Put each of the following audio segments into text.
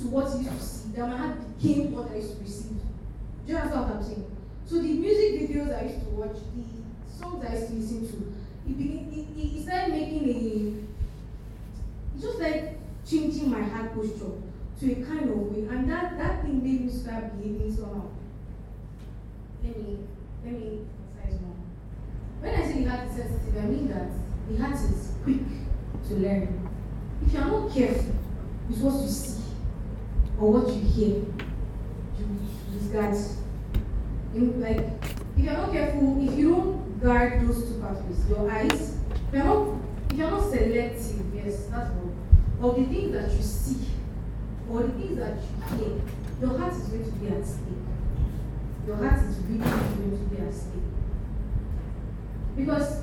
to what I used to see, that my heart became what I used to receive. Do you understand what I'm saying? So the music videos I used to watch, the songs I used to listen to, it started making it just like changing my heart posture to a kind of way, and that thing made me start behaving somehow. Let me emphasize more. When I say the heart is sensitive, I mean that the heart is quick to learn. If you are not careful with what you see or what you hear, you discard. Like, if you are not careful, if you don't guard those two pathways, your eyes, if you are not selective, yes, that's all, of the things that you see or the things that you hear, your heart is going to be at stake. Your heart is really going to be at stake. Because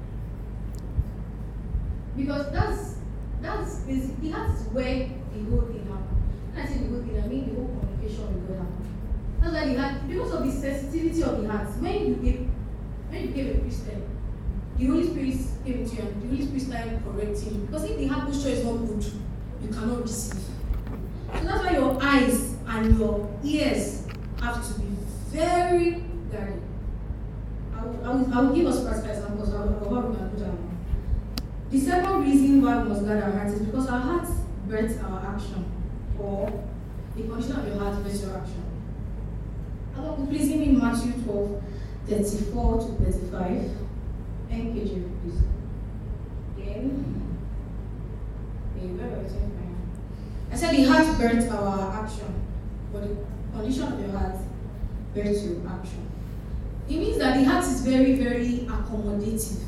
that's basically, the heart is where the whole thing happens. When I say the whole thing, I mean the whole communication with God happens. That's why the heart, because of the sensitivity of the heart, when you became a Christian, the Holy Spirit came to you and the Holy Spirit started correcting you. Because if the heart posture is not good, you cannot receive. So that's why your eyes and your ears have to be very guarded. I will give us practical examples of how we can do that. The second reason why we must guard our hearts is because our hearts birth our action, or the condition of your heart births your action. Please give me Matthew 12, 34 to 35. NKJ, please. Again. I said the heart births our action, but the condition of your heart births your action. It means that the heart is very, very accommodative.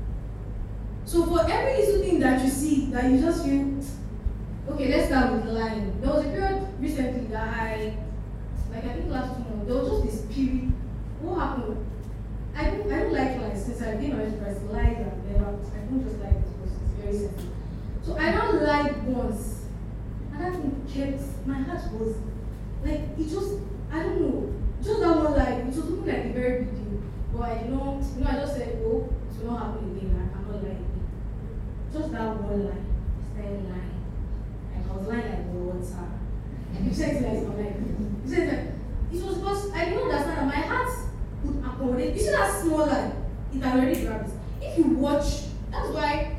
So for every little thing that you see, that you just feel, okay, let's start with lying. There was a period recently that I think last 2 months, there was just this period. What happened? I don't like lies since I've been on express lies and I don't just like it because it's very sensitive. So I don't lied once, and that thing kept, my heart was like, it just, I don't know, just that one lie, it was looking like a very big deal, but I did not, I just said, oh, it will not happen again, I cannot lie again. Just that one lie, I started lying, and I was lying like water, and you said it like my life. You said that it was because I didn't understand that my heart would accommodate. You see that small lie, it already grabs. If you watch, that's why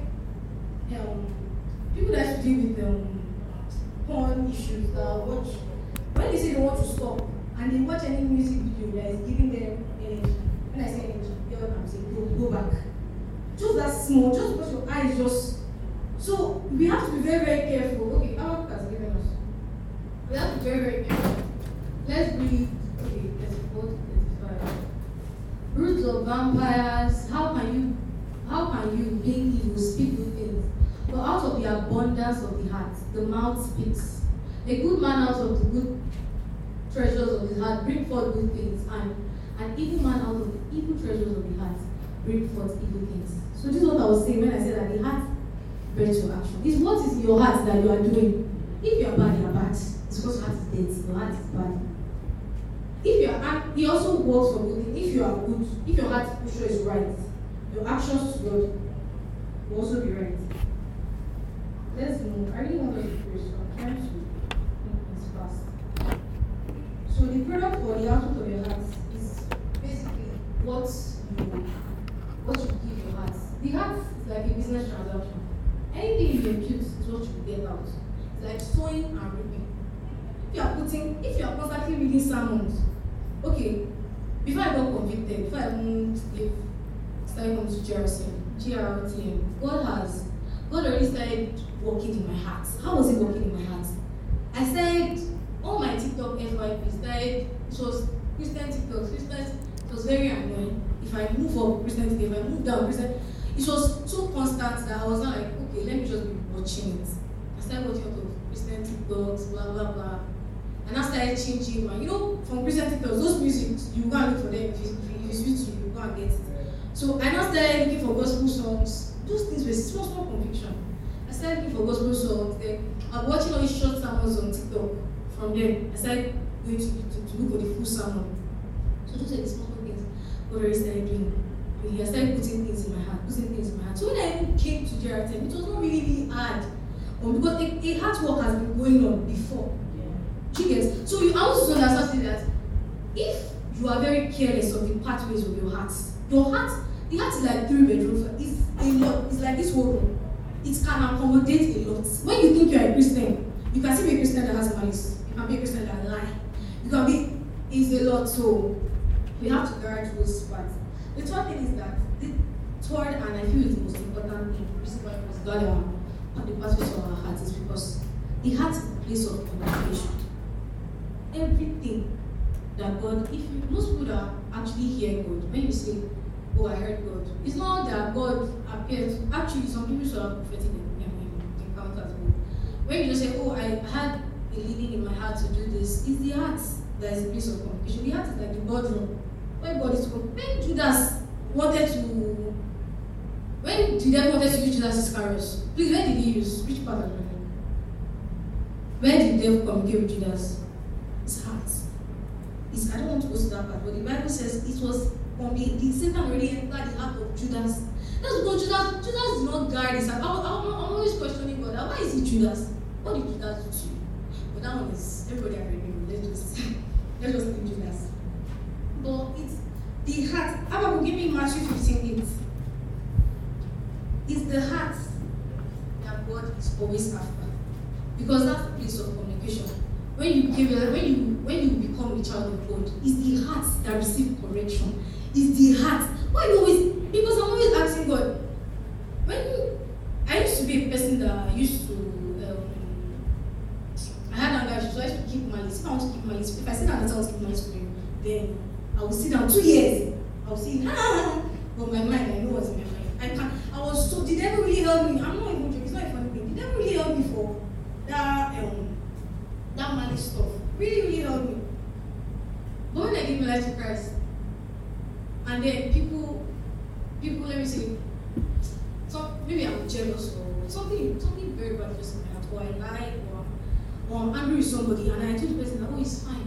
people that deal with porn issues watch, when they say they want to stop and they watch any music video that is giving them energy. When I say energy, you know what I'm saying, go back. Just that small, just because your eyes just. So we have to be very, very careful. Okay, our book has given us. We have to be very, very careful. Let's read. Okay, let's go to 35. Roots of vampires. How can you, being evil, speak good things? But out of the abundance of the heart, the mouth speaks. A good man out of the good treasures of his heart bring forth good things, and an evil man out of the evil treasures of the heart bring forth evil things. So this is what I was saying when I said that the heart births your action. It's what is in your heart that you are doing. If you are bad, you are bad. It's because your heart is dead. Your heart is bad. If you are, he also works for good. If you are good, if your heart posture is right, your actions to God will also be right. Let's move. I really want to be so I'm trying to make this fast. So the product or the output of your heart is basically what you give your heart. The heart is like a business transaction. Anything you impute is what you get out. It's like sowing and reaping. If you are constantly reading sermons, okay, before I got convicted, before I started coming to GRTM, God already started working in my heart. How was it working in my heart? I said, all my TikTok FYP started, it was Christian TikToks, it was very annoying. If I move up Christian TikTok, if I move down Christian, it was so constant that I was not like, okay, let me just be watching it. I started watching all of Christian TikToks, blah, blah, blah. And I started changing my, from Christian TikToks, those music, you go and look for them. If it's with you, you go and get it. So I now started looking for gospel songs. Those things were small conviction. I started looking for gospel songs. Then I'm watching all these short sermons on TikTok. From there, I started going to YouTube to look for the full sermon. So those are the small things God already started doing. I started putting things in my heart. So when I even came to JRTM, it was not really hard. Because a hard work has been going on before. Do you get? So I want you to understand that if you are very careless of the pathways of your heart, the heart is like 3 bedrooms. It's a lot. It's like this whole room. It can accommodate a lot. When you think you are a Christian, you can still be a Christian that has malice. You can be a Christian that lie. You can be. It's a lot. So we have to guard those parts. The third thing is that the third, and I feel it's the most important thing, principle is guarding on the pathways of our heart, is because the heart is the place of communication. Everything that God, most people that actually hear God, when you say, oh, I heard God, it's not that God appears. Actually, some people should have prophetic encounters. When you just say, oh, I had a leading in my heart to do this, it's the heart that is the place of communication. The heart is like the boardroom where God is to come. When the devil wanted to use Judas Iscariot, please, where did he use? Which part of the Bible? Where did the devil communicate with Judas? His heart. I don't want to go to that part, but the Bible says it was from the Satan already entered the heart of Judas. That's because Judas did not guard his heart. I'm always questioning God. Why is it Judas? What did Judas do to you? But that one is everybody agreeing. Let's just leave Judas. But it's the heart. Abba will give me Matthew 15:8. It's the heart that God is always after, because that's the place of communication. When you become a child of God, it's the heart that receives correction. It's the heart. Why always? Because I'm always asking God. I used to be a person that used to. I had anger issues, so I used to keep malice. If I want to keep malice, if I sit down and tell to keep malice for you, then I will sit down 2 years. I will see, but my mind, I know what's in my mind. The devil really helped me. I'm not even joking. It's not a funny thing. The devil really helped me for that malice stuff. Really, really helped me. But when I gave my life to Christ, and then people, let me say, maybe I'm jealous or something very bad just in my heart, or I lie, or I'm angry with somebody, and I told the person that, oh, it's fine.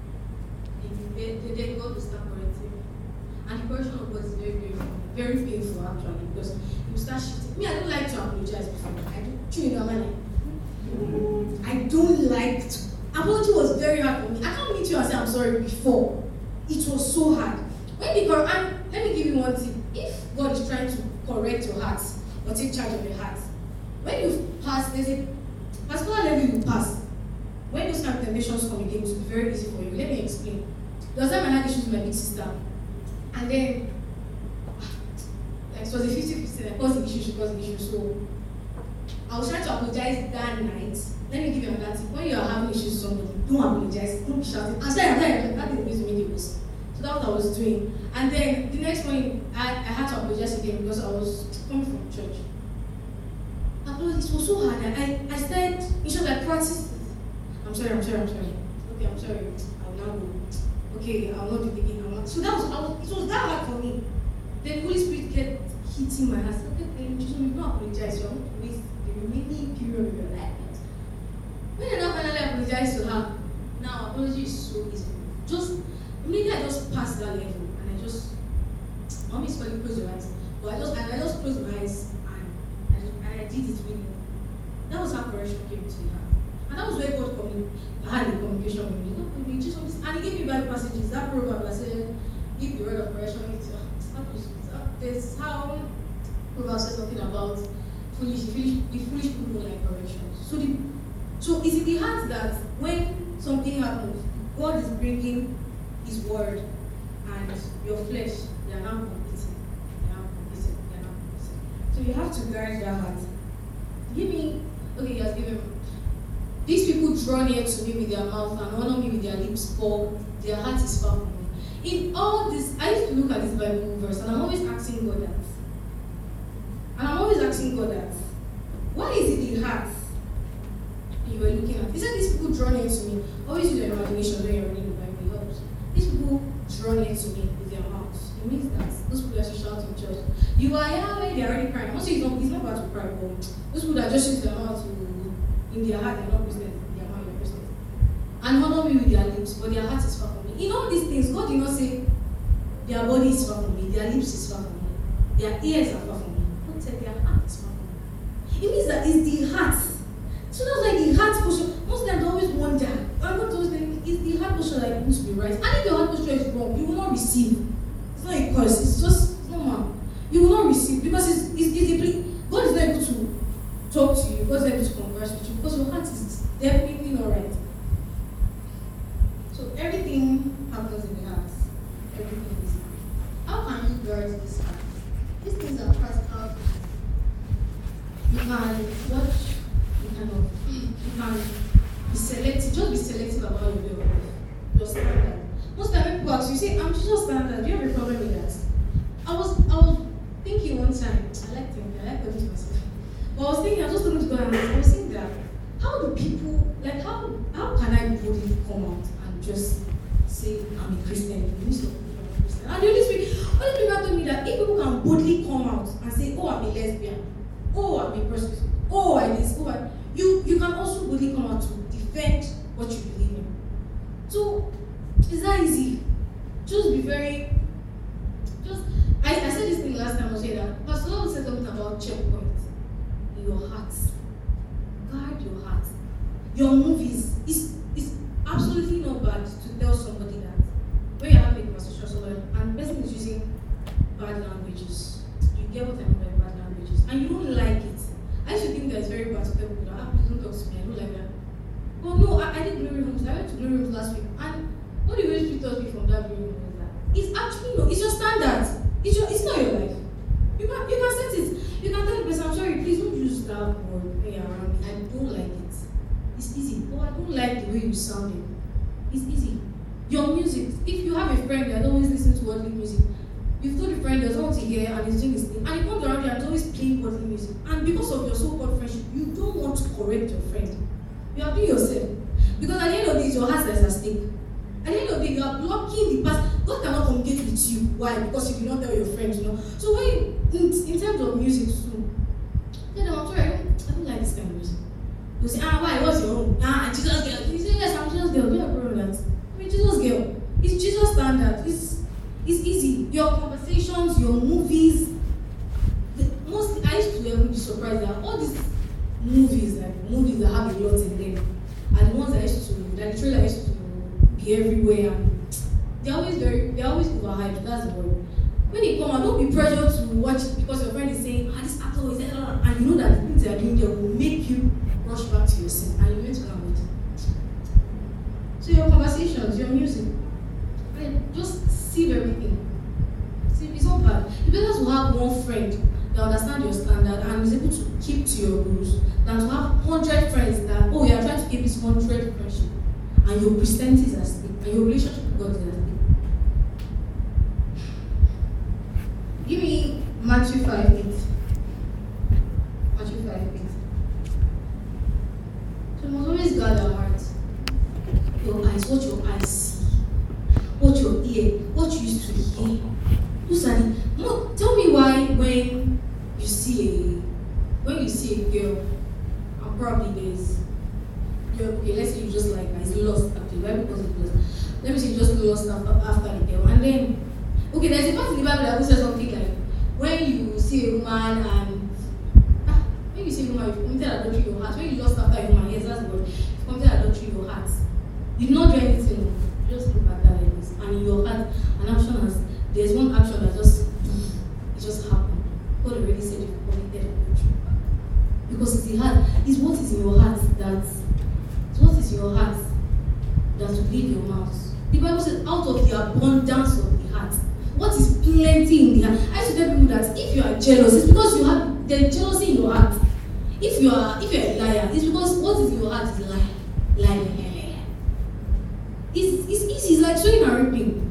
Then God will start correcting me. And the correction of God is very, very, very painful actually, because He will start shifting. Me, I don't like to apologize before. I don't like to. Apology was very hard for me. I can't meet you and say I'm sorry before. It was so hard. And let me give you one tip. If God is trying to correct your heart or take charge of your heart, when you pass, there's a particular level you pass. When those kind of temptations come again, it will be very easy for you. Let me explain. There was a time I had issues with my big sister, and then it was a 50-50. I caused the issue, she caused the issue. So I was trying to apologize that night. Let me give you another tip. When you are having issues with somebody, don't apologize, don't be shouting. I'm sorry, that didn't make me worse. So that's what I was doing. And then the next morning, I had to apologize again because I was coming from church. It was so hard. I started, in short, I practiced. I'm sorry. Okay, I'm sorry. I will now go. Okay, I will not do it again. So it was that hard for me. Then the Holy Spirit kept hitting my heart. You don't apologize. You want to waste the remaining period of your life. When I now finally apologize to her, now apology is so easy. Maybe I just passed that level, and I always call it close your eyes. But I just closed my eyes, and I did it really well. That was how correction came to me. And that was where God had a communication with me. And He gave me Bible passages. That proverb that said, "Give the word of correction." There's how Proverbs says something about foolish people don't like correction. So it's in the heart that when something happens, God is bringing His word, and your flesh, they are now competing. So you have to guard that heart. He has given me. These people draw near to me with their mouth and honor me with their lips, for their heart is far from me. In all this, I used to look at this Bible verse, and I'm always asking God that. Why is it the heart you were looking at? He said these people draw near to me. Always use your imagination when you're reading the Bible. It helps. These people draw near to me with their mouths. It means that those people that should shout in church, you are Yahweh, they're already crying. Also, it's not bad to cry, but those people that just use their mouth in their heart, they're not Christians. In their mouth, they're Christians. And honor me with their lips, but their heart is far from me. In all these things, God did not say their body is far from me, their lips is far from me, their ears are far from me. God said their heart is far from me. It means that it's the heart. So that's why the heart portion, most times I always wonder, I'm going to able to be right. And if your heart posture is wrong, you will not receive. It's not a curse, it's normal. You will not receive because it's deeply. God is not able to talk to you, God is not able to converse with you because your heart is definitely not right. So everything happens in the heart. Everything is. How can you guard this heart? These things are practical. You can watch, you can be selective, just be selective about your standard. Most time when people ask you, say, I'm just standard. Do you have a problem with that? I was thinking one time, I like talking to myself. But I was thinking, I was just talking to God and I was saying that, how do people, like, how can I boldly come out and just say, I'm a Christian, in the midst of people I'm a Christian? And the Holy Spirit told me that if people can boldly come out and say, oh, I'm a lesbian, oh, I'm a prostitute, oh, I this, oh, you can also boldly come out to defend what you believe in. So, it's that easy. Just be very, I said this thing last time, I was saying that Pastor Lord said something about checkpoint in your heart. Guard your heart. Your movies, it's absolutely not bad to tell somebody that when you're having a conversation with somebody and the person is using bad languages, you get what I mean by bad languages, and you don't like it. I used to think that it's very bad to tell people that, please don't talk to me, I don't like that. Well, no, I did glory rooms. I went to glory rooms last week, and what the Holy Spirit tells me from that glory room is that it's actually no, it's your standard. It's not your life. You can set it. You can tell the person, I'm sorry, please don't use that word when you're around me. I don't like it. It's easy. Oh, I don't like the way you sound. It's easy. Your music, if you have a friend that always listens to worldly music, you've told a friend doesn't want to hear and he's doing his thing, and he comes around you and is always playing worldly music, and because of your so-called friendship, you don't want to correct your friend. You are doing yourself. Because at the end of the day, it's your heart that is at stake. At the end of the day, you are blocking the past. God cannot communicate with you. Why? Because you did not tell your friends, So when in terms of music too, tell them, I'm sorry, I don't like this kind of music. You say, why? What's your own? Jesus girl. You say, yes, I'm Jesus girl. Do you have a problem with that? I mean, Jesus girl. It's Jesus standard. It's easy. Your conversations, your movies. I used to be surprised that all these movies that have a lot in them are the ones the trailer used to be everywhere, and they're always overhyped. That's the word. When they come out, don't be pressured to watch it because your friend is saying, this actor is there, and you know that the things they are doing there will make you rush back to your sin, and you need to come with it. So your conversations, your music, just sieve everything. It's not bad. It's better to have one friend that understands your standard and is able to keep to your rules than to have 100 friends that, you are trying to keep this 100 friendship and your Christianity is at stake and your relationship with God is at stake. Give me Matthew 5:8. Matthew 5:8. So we must always guard our hearts. Your eyes, what your eyes see, what your ear, what you used to hear. Tell me why when you see a girl, and probably let's say you just like her, it's lost after, why? Because it's lost. Let me say you just lost after the girl, and then there's a part in the Bible that says something like when you see a woman and when you see a woman, you committed adultery in your heart. When you lost after a woman, yes, that's the word. You committed adultery in your heart. You did not do anything. You just look at that like this, and in your heart, there's one action that just happened. God already said you committed adultery. Because it's the heart. It's what is in your heart that will leave your mouth. The Bible says, out of the abundance of the heart. What is plenty in the heart? I used to tell people that if you are jealous, it's because you have the jealousy in your heart. If you are a liar, it's because what is in your heart is lie. It's easy. It's like sowing and reaping.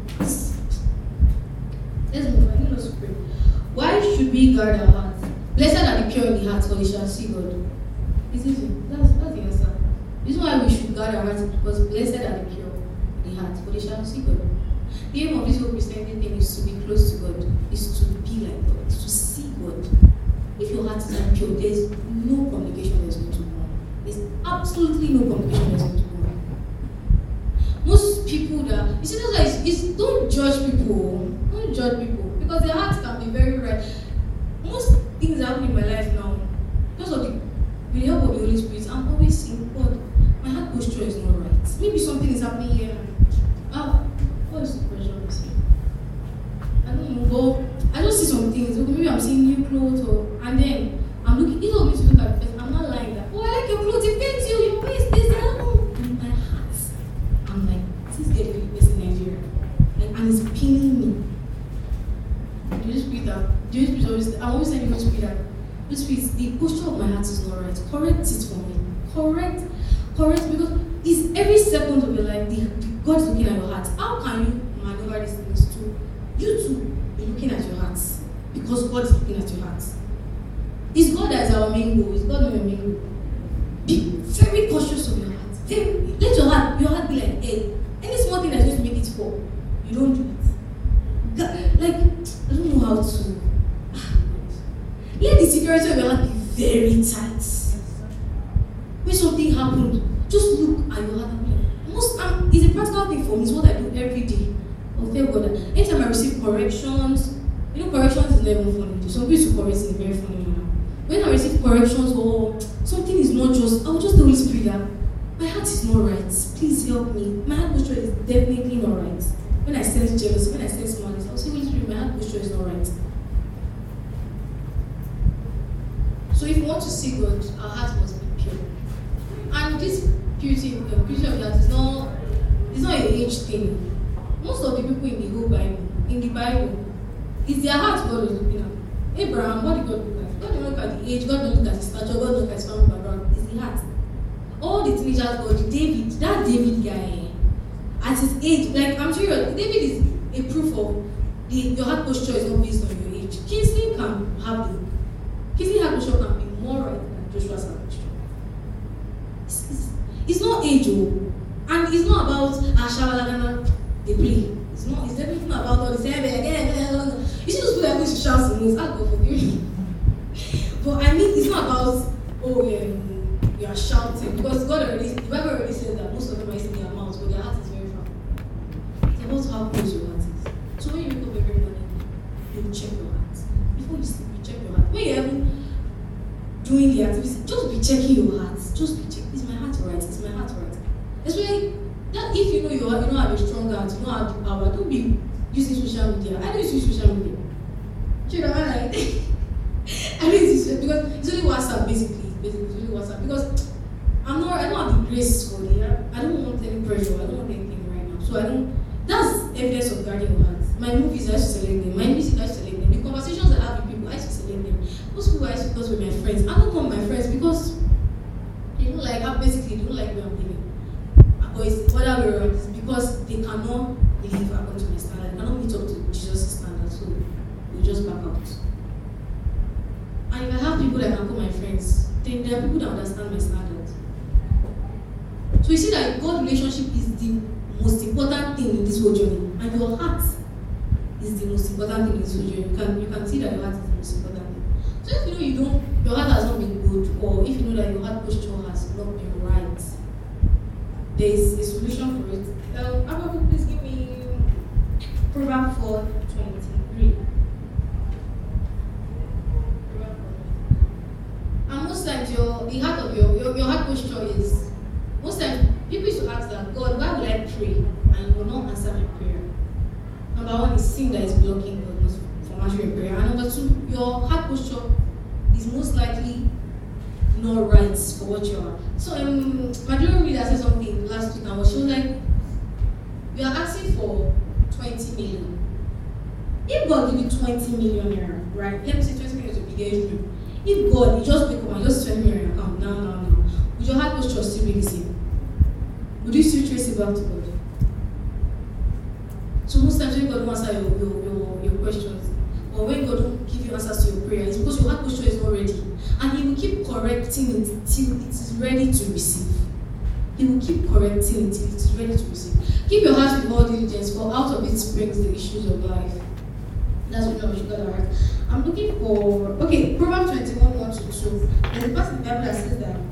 Let's move on. Let us pray. Why should we guard our hearts? Blessed are the pure in the heart, for they shall see God. It's easy. That's the answer. The reason why we should guard our hearts is because blessed are the pure in the heart, for they shall see God. The aim of this whole Christianity thing is to be close to God, is to be like God, is to see God. If your heart is not pure, there's no communication that's going to go on. There's absolutely no communication that's going to go on. Most people that's why don't judge people. Don't judge people. Because their hearts can be very right. Most things happen in my life now. Because with the help of the Holy Spirit, I'm always saying, God, my heart posture is not right. Maybe something is happening here. Ah, what is the question? I don't know, but I just see some things. Okay, maybe I'm seeing new clothes, and then I'm looking. It's always to look at the person. I'm not lying that. Oh, I like your clothes. It fits you. Your waist. This. I don't know. In my heart, I'm like, this girl is the best in Nigeria, and it's pinning me. The Holy Spirit that the Holy Spirit always. I'm always saying the Holy Spirit that Holy Spirit, the posture of my heart is not right. Correct it for me. Correct, because it's every second of your life. God is looking at your heart. How can you maneuver these things to you too be looking at your heart? Because God is looking at your heart. It's God that is our main goal. It's God not your main goal. Be very cautious of your heart. Let your heart be like, hey, any small thing that's going to make it fall, you don't do it. God, like, I don't know how to. Let the security of your heart be very tight. When something happened, just look at your heart and be like, it's a practical thing for me. It's what I do every day. I'll tell God that anytime I receive corrections, corrections is never funny. Some people correct in a very funny manner. When I receive corrections or something is not just, I will just tell Holy Spirit that my heart is not right. Please help me. My heart posture is definitely not right. When I sense jealousy, when I sense malice, I'll say, Holy Spirit, my heart posture is not right. So if you want to see God, our heart must be pure. And this beauty of that is not an age thing. Most of the people in the Bible, it's their heart God was looking at. Abraham, what did God look at? God didn't look at the age, God didn't look at his stature, God didn't look at his family background. It's the heart. All the teenagers God, that David guy, at his age, like I'm sure David is a proof of your heart posture is not based on your age. Kingsley heart posture can be more right than Joshua's heart posture. It's not age, and it's not about Ashalagana, they play. It's definitely not about all the same. You should just put that way to shout some moves. I'll go for you. But I mean, it's not about, you are shouting. Because the Bible already says that most of them are using their mouths, but their heart is very far. It's about how close your heart is. So when you wake up every morning, you check your heart. Before you sleep, you check your heart. When you're even doing the activities, just be checking your heart. Just be checking. Is my heart right? Is my heart right? Especially that if you know you don't have a strong heart, you don't have the power, don't be using social media. I don't use social media. Do you know what I mean? I don't use it because it's only WhatsApp basically. It's only WhatsApp because I don't have the grace for it. I don't want any pressure. I don't want anything right now. So that's evidence of guarding your heart. My movies, I used to select them. My music, I used to select them. The conversations I have with people, I used to select them. Most people I used to discuss with my friends. I don't call my friends because they don't like how basically they don't like where I'm living. But it's other way around. It's because they cannot live according to my standard. They cannot meet up to Jesus' standard. So we just back out. And if I have people that can call my friends, then there are people that understand my standards. So you see that God relationship is the most important thing in this whole journey. And your heart is the most important thing in this whole journey. You can see that your heart is the most important thing. So if you know your heart has not been good, or if you know that your heart posture has not been right, there is a solution for it. Ababu, please give me Proverbs 4:23. And most times the heart of your heart posture is, most times people used to ask that, God, why will I pray and you will not answer my prayer? Number one is sin that is blocking God from answering prayer. And number two, your heart posture is most likely not right for what you are. So my dear reader said something last week and she was like, we are asking for 20 million. If God give you 20 million naira, right? Let me say 20 million is a big issue. If God, you just wake up and just 20 million in your account, now, would your heart posture still be the same? Would you still trace it back to God? So most times when God won't answer your questions, or when God don't give you answers to your prayer, it's because your heart posture is not ready. And He will keep correcting it till it is ready to receive. He will keep correcting it till it is ready to receive. Keep your heart with all diligence, for out of it springs the issues of life. That's what we should get right. I'm looking for, Proverbs 21, 1 to 2. There's a part in the Bible that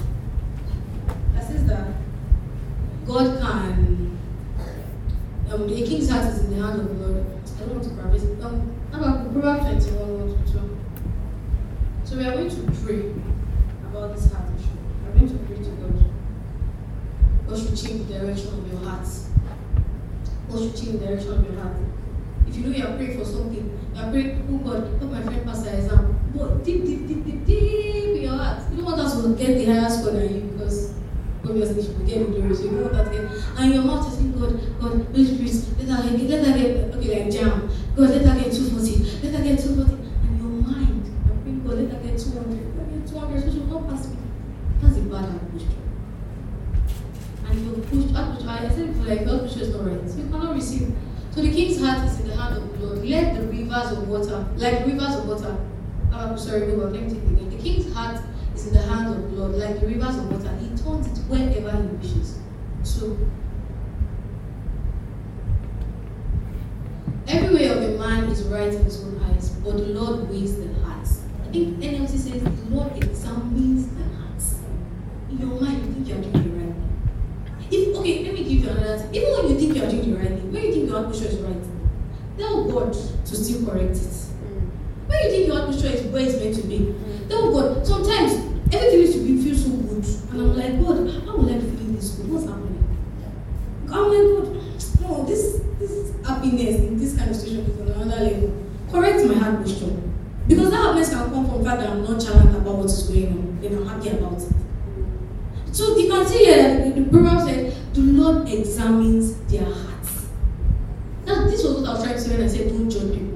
says that God can, the king's heart is in the hand of the Lord. I don't want to paraphrase it. About Proverbs 21, 1 to 2. So we are going to pray about this heart issue. We are going to pray to God. God should change the direction of your heart. God should change the direction of your heart. If you know you are praying for something, you are praying, oh God, help my friend pass her exam. But deep in your heart, you don't want us to get the higher score than you because obviously she will get the glory. So you don't want that to get. And your mouth is saying, God, please, let her get, okay, like jam. God, let her get 240. Let her get 240. And your mind, you're praying, God, let her get 200. Let her get 200, so she will not pass me. That's a bad posture. And you're pushed out to try. I said before, like, God's posture is not right. So you cannot receive. So the king's heart is in the hand of the Lord. Let the rivers of water, like rivers of water. Sorry, no, let me take it again. The king's heart is in the hand of the Lord, like the rivers of water. He turns it wherever he wishes. So, every way of a man is right in his own eyes, but the Lord weighs the hearts. I think NLT says the Lord examines the hearts. In your mind, you think you are doing the right thing. Okay, let me give you another thing. Even when you think you are doing the right thing, when you think your posture is right, tell God to still correct it. When you think your posture is where it's meant to be, tell God. Sometimes everything used to feel so good, and I'm like, God, how will I be feeling this good? What's happening? I'm like, God, no, this happiness in this kind of situation is on another level. Correct my heart posture, because that happiness can come from the fact that I'm not challenged about what is going on. Then I'm happy about it. So you can see here that the proverb said, the Lord examines their hearts. Now, this was what I was trying to say when I said, don't judge people.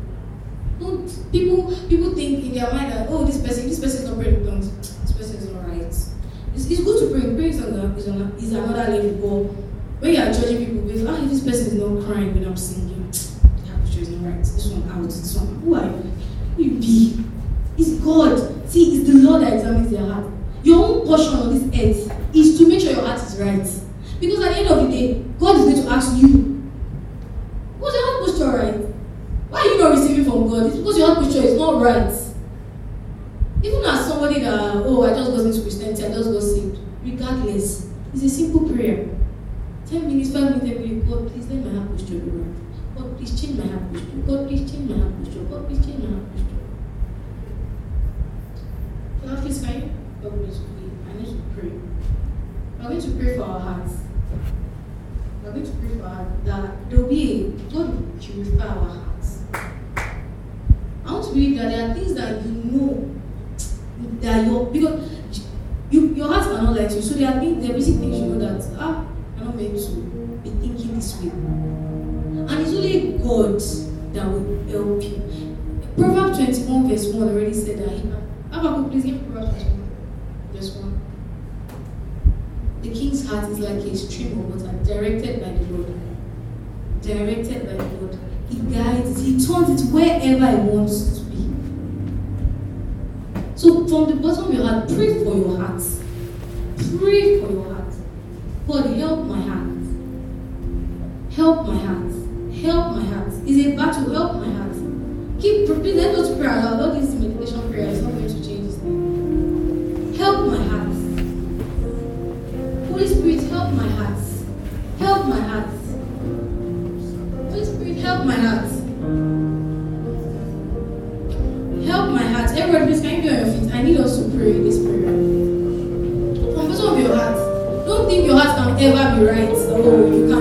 People think in their mind that, oh, this person is not praying with tongues. This person is not right. It's good to pray. Prayer is another level. But when you are judging people, because this person is not crying when I'm singing, the posture is not right. This one out. This one. Who are you? Who you be? It's God. See, it's the Lord that examines their heart. Your own portion on this earth is to make sure your heart is right. Because at the end of the day, God is going to ask you, was your heart posture right? Why are you not receiving from God? It's because your heart posture is not right. Even as somebody that, I just got into Christianity, I just got saved. Regardless, it's a simple prayer. 10 minutes, 5 minutes, every day. God, please let my heart posture be right. God, please change my heart posture. God, please change my heart posture. God, please change my heart posture. So now, please, can you help me to pray? I need to pray. We're going to pray for our hearts. We're going to pray for our hearts that there will be God will purify our hearts. I want to believe that there are things that you know that because your heart cannot lie to you. So there are basic things you know that I'm not meant to be thinking this way. And it's only God that will help you. Proverbs 21 verse 1 already said that. Habakkuk, please give Proverbs 21 verse 1. The king's heart is like a stream of water directed by the Lord. Directed by the Lord. He guides it. He turns it wherever he wants it to be. So from the bottom of your heart, pray for your heart. Pray for your heart. God, help my heart. Help my heart. Help my heart. It's a battle. Help my heart. Please let us pray aloud. All this meditation prayer is not going to change this thing. Help my heart. Holy Spirit, help my heart. Help my heart. Holy Spirit, help my heart. Help my heart. Everyone, please, can you be on your feet? I need us to pray this prayer. From the bottom of your heart, don't think your heart can ever be right. Oh, you